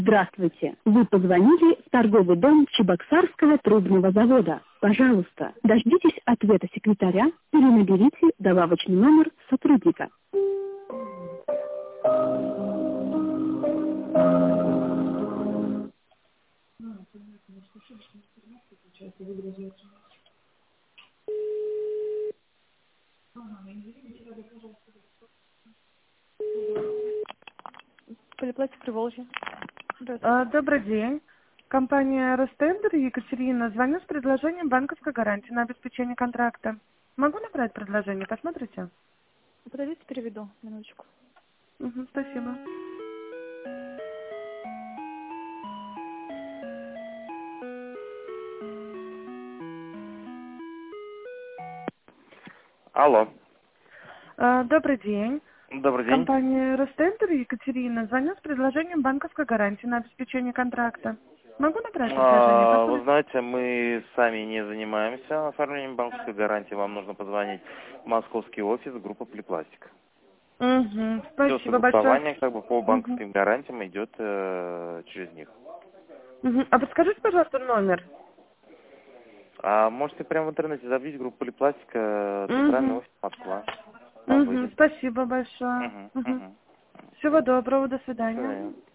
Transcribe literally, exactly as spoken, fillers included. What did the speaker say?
Здравствуйте. Вы позвонили в торговый дом Чебоксарского трубного завода. Пожалуйста, дождитесь ответа секретаря или наберите добавочный номер сотрудника. Полипластик Приволжье. А, Добрый день. Компания Ростендер, Екатерина. Звоню с предложением банковской гарантии на обеспечение контракта. Могу набрать предложение? Посмотрите? Подождите, переведу. Минуточку. Угу, спасибо. Алло. А, Добрый день. Добрый день. Компания Ростендер, Екатерина. Звоню с предложением банковской гарантии на обеспечение контракта. Могу набрать предложение? А, Посмотрите? вы знаете, мы сами не занимаемся оформлением банковской гарантии. Вам нужно позвонить в московский офис группы Полипластик. Угу, Все спасибо согласование большое. как бы по Угу. банковским гарантиям идет э, через них. Угу. А подскажите, пожалуйста, номер. А можете прямо в интернете забить группу Полипластика, центральный Угу. офис Москва. Там Угу. выйдет. Спасибо большое. Угу, Угу. угу. Всего доброго, до До свидания. свидания.